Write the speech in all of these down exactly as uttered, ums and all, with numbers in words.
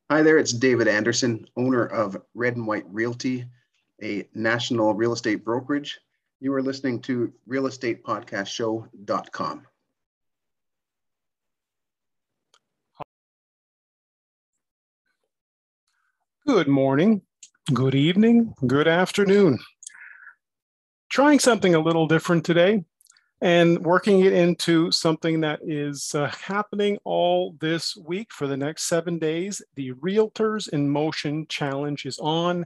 Hi there, it's David Anderson, owner of Red and White Realty, a national real estate brokerage. You are listening to real estate podcast show dot com. Good morning, good evening, good afternoon. Trying something a little different today and working it into something that is uh, happening all this week for the next seven days. The Realtors in Motion Challenge is on.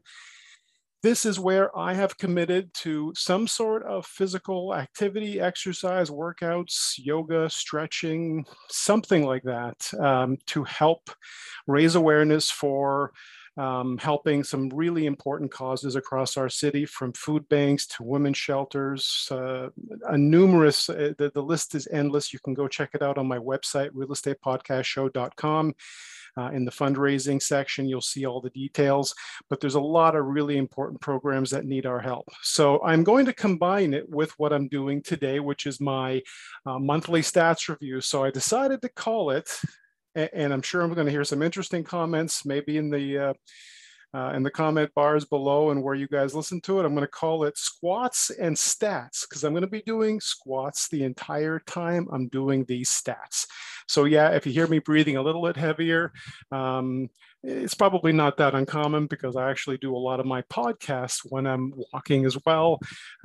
This is where I have committed to some sort of physical activity, exercise, workouts, yoga, stretching, something like that, um, to help raise awareness for Um, helping some really important causes across our city, from food banks to women's shelters, uh, a numerous, uh, the, the list is endless. You can go check it out on my website, real estate podcast show dot com. Uh, in the fundraising section, you'll see all the details, but there's a lot of really important programs that need our help. So I'm going to combine it with what I'm doing today, which is my uh, monthly stats review. So I decided to call it, and I'm sure I'm going to hear some interesting comments, maybe in the uh, uh, in the comment bars below and where you guys listen to it. I'm going to call it Squats and Stats, because I'm going to be doing squats the entire time I'm doing these stats. So yeah, if you hear me breathing a little bit heavier, um, it's probably not that uncommon, because I actually do a lot of my podcasts when I'm walking as well.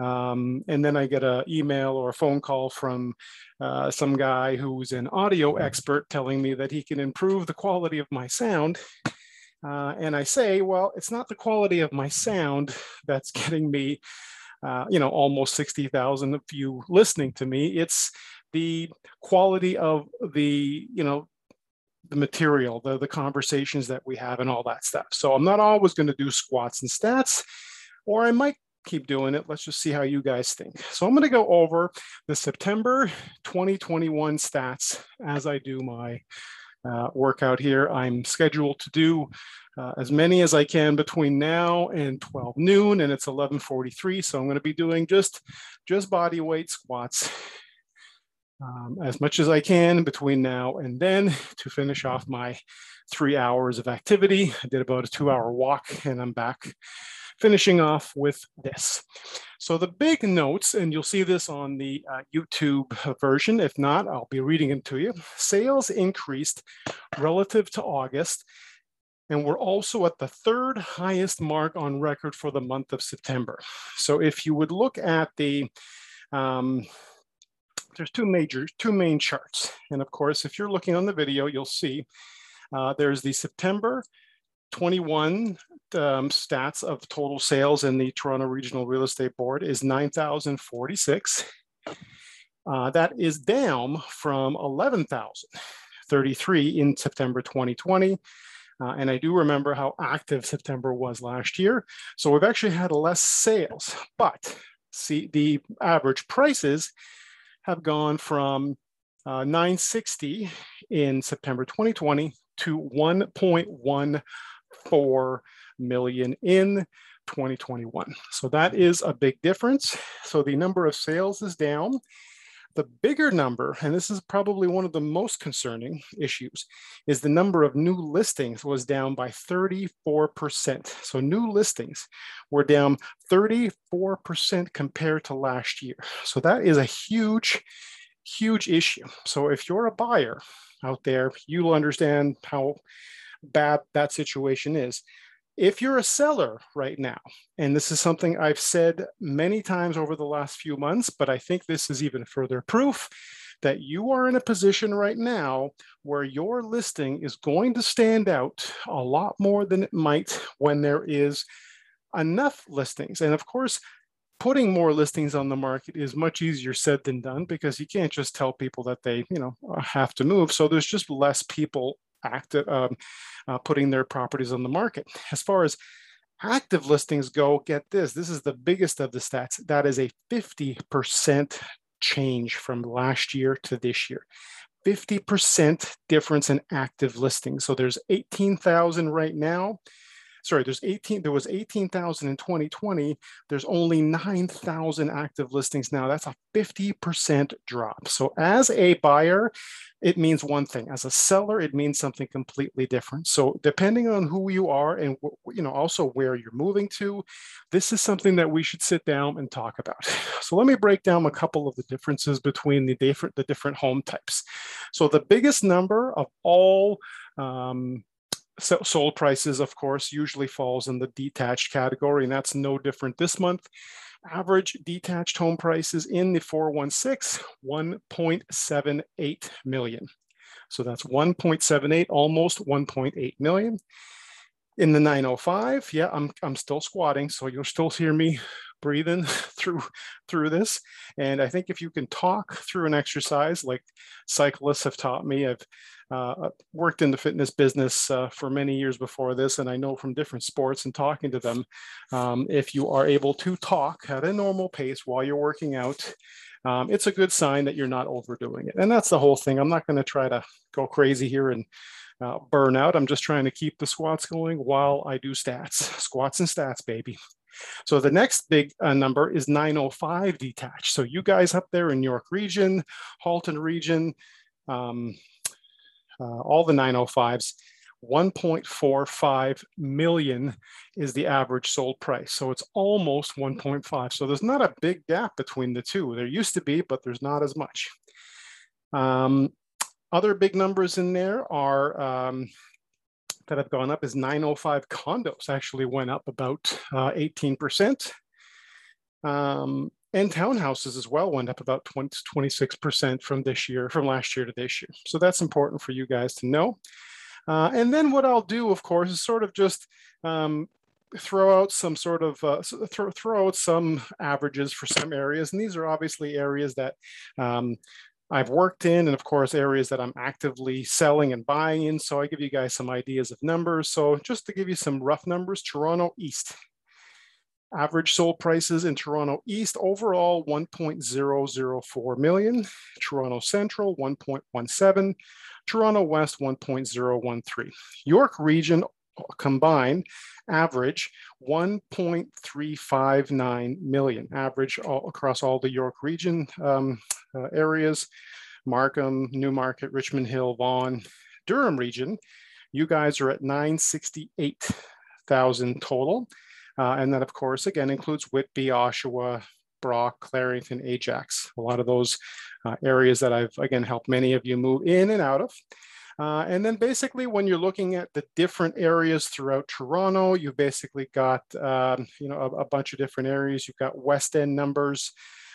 Um, and then I get an email or a phone call from uh, some guy who's an audio expert telling me that he can improve the quality of my sound. Uh, and I say, well, it's not the quality of my sound that's getting me, uh, you know, almost sixty thousand of you listening to me. It's the quality of the, you know, the material, the, the conversations that we have and all that stuff. So I'm not always going to do squats and stats, or I might keep doing it. Let's just see how you guys think. So I'm going to go over the September twenty twenty-one stats as I do my uh, workout here. I'm scheduled to do uh, as many as I can between now and twelve noon, and it's eleven forty-three. So I'm going to be doing just, just body weight squats Um, as much as I can between now and then to finish off my three hours of activity. I did about a two hour walk, and I'm back finishing off with this. So the big notes, and you'll see this on the uh, YouTube version. If not, I'll be reading them to you. Sales increased relative to August, and we're also at the third highest mark on record for the month of September. So if you would look at the, um, there's two major, two main charts. And of course, if you're looking on the video, you'll see uh, there's the September twenty-one um, stats of total sales in the Toronto Regional Real Estate Board is nine thousand forty-six. Uh, that is down from eleven thousand thirty-three in September twenty twenty. Uh, and I do remember how active September was last year. So we've actually had less sales, but see, the average prices have gone from uh, nine sixty in September twenty twenty to one point one four million in twenty twenty-one. So that is a big difference. So the number of sales is down. The bigger number, and this is probably one of the most concerning issues, is the number of new listings was down by thirty-four percent. So new listings were down thirty-four percent compared to last year. So that is a huge, huge issue. So if you're a buyer out there, you'll understand how bad that situation is. If you're a seller right now, and this is something I've said many times over the last few months, but I think this is even further proof that you are in a position right now where your listing is going to stand out a lot more than it might when there is enough listings. And of course, putting more listings on the market is much easier said than done, because you can't just tell people that they, you know, have to move. So there's just less people active, um, uh, putting their properties on the market. As far as active listings go, get this, this is the biggest of the stats. That is a fifty percent change from last year to this year. fifty percent difference in active listings. So there's eighteen thousand right now. sorry, there's eighteen, there was eighteen thousand in twenty twenty. There's only nine thousand active listings now. That's a fifty percent drop. So as a buyer, it means one thing. As a seller, it means something completely different. So depending on who you are and, you know, also where you're moving to, this is something that we should sit down and talk about. So let me break down a couple of the differences between the different, the different home types. So the biggest number of all um, sold prices, of course, usually falls in the detached category, and that's no different this month. Average detached home prices in the four one six, one point seven eight million. So that's one point seven eight, almost one point eight million. In the nine oh five, yeah, I'm, I'm still squatting, so you'll still hear me breathing through through this. And I think if you can talk through an exercise, like cyclists have taught me, I've uh, worked in the fitness business uh, for many years before this, and I know from different sports and talking to them, um, if you are able to talk at a normal pace while you're working out, um, it's a good sign that you're not overdoing it. And that's the whole thing. I'm not going to try to go crazy here and uh, burn out. I'm just trying to keep the squats going while I do stats. Squats and stats, baby. So the next big uh, number is nine oh five detached. So you guys up there in York region, Halton region, um, uh, all the nine oh fives, one point four five million is the average sold price. So it's almost one point five. So there's not a big gap between the two. There used to be, but there's not as much. Um, other big numbers in there are um, that have gone up is nine oh five condos actually went up about uh, eighteen percent. Um, and townhouses as well went up about twenty, twenty-six percent from this year, from last year to this year. So that's important for you guys to know. Uh, and then what I'll do, of course, is sort of just um, throw out some sort of, uh, throw, throw out some averages for some areas. And these are obviously areas that um, I've worked in, and of course, areas that I'm actively selling and buying in. So I give you guys some ideas of numbers. So just to give you some rough numbers, Toronto East. Average sold prices in Toronto East overall one point zero zero four million, Toronto Central one point one seven, Toronto West one point zero one three. York region combined average one point three five nine million, average all across all the York region um, uh, areas, Markham, Newmarket, Richmond Hill, Vaughan. Durham region, you guys are at nine hundred sixty-eight thousand total. Uh, and that, of course, again, includes Whitby, Oshawa, Brock, Clarington, Ajax, a lot of those uh, areas that I've, again, helped many of you move in and out of. Uh, and then basically, when you're looking at the different areas throughout Toronto, you've basically got, um, you know, a, a bunch of different areas. You've got West End numbers.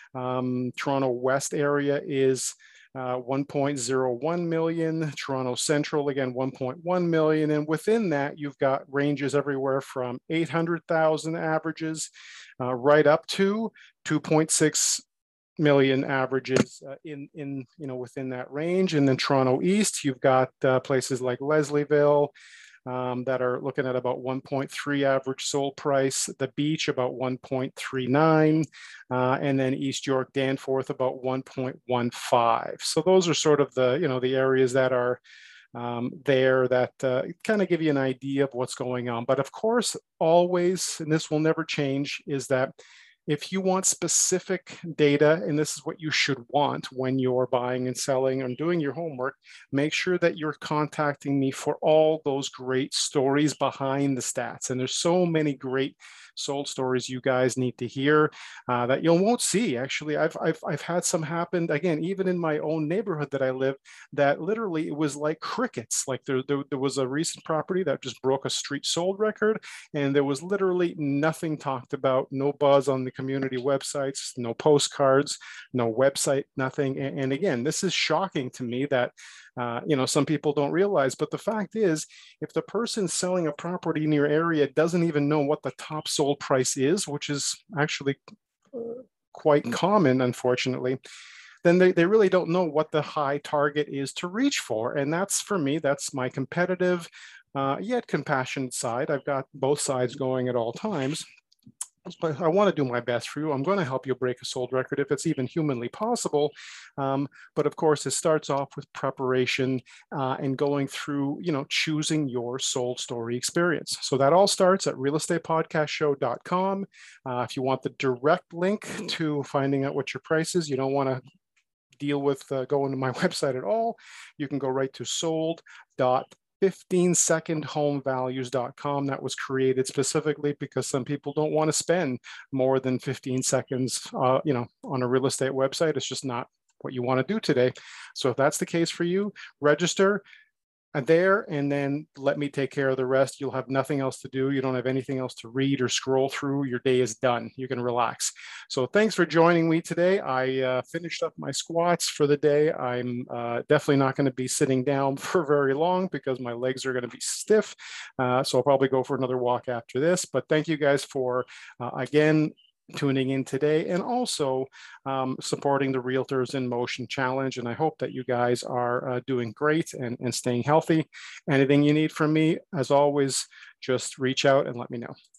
Um, Toronto West area is Uh, one point zero one million, Toronto Central, again, one point one million. And within that, you've got ranges everywhere from eight hundred thousand averages uh, right up to two point six million averages uh, in, in, you know, within that range. And then Toronto East, you've got uh, places like Leslieville, Um, that are looking at about one point three average sold price, the Beach about one point three nine, uh, and then East York, Danforth about one point one five. So those are sort of the, you know, the areas that are um, there that uh, kind of give you an idea of what's going on. But of course, always, and this will never change, is that if you want specific data, and this is what you should want when you're buying and selling and doing your homework, make sure that you're contacting me for all those great stories behind the stats. And there's so many great sold stories you guys need to hear uh, that you won't see. Actually, I've, I've, I've had some happen, again, even in my own neighborhood that I live, that literally it was like crickets. Like there, there, there was a recent property that just broke a street sold record, and there was literally nothing talked about, no buzz on the community websites, no postcards, no website, nothing. And, and again, this is shocking to me that Uh, you know, some people don't realize, but the fact is, if the person selling a property in your area doesn't even know what the top sold price is, which is actually uh, quite common, unfortunately, then they, they really don't know what the high target is to reach for. And that's, for me, that's my competitive, uh, yet compassionate side. I've got both sides going at all times. but I want to do my best for you. I'm going to help you break a sold record if it's even humanly possible. Um, but of course, it starts off with preparation uh, and going through, you know, choosing your sold story experience. So that all starts at real estate podcast show dot com. Uh, if you want the direct link to finding out what your price is, you don't want to deal with uh, going to my website at all, you can go right to sold dot fifteen second home values dot com. That was created specifically because some people don't want to spend more than fifteen seconds, uh, you know, on a real estate website. It's just not what you want to do today. So if that's the case for you, register there and then let me take care of the rest. You'll have nothing else to do. You don't have anything else to read or scroll through. Your day is done. You can relax. So thanks for joining me today. I uh, finished up my squats for the day. I'm uh, definitely not going to be sitting down for very long because my legs are going to be stiff. Uh, so I'll probably go for another walk after this. But thank you guys for, uh, again, tuning in today and also um, supporting the Realtors in Motion Challenge. And I hope that you guys are uh, doing great and, and staying healthy. Anything you need from me, as always, just reach out and let me know.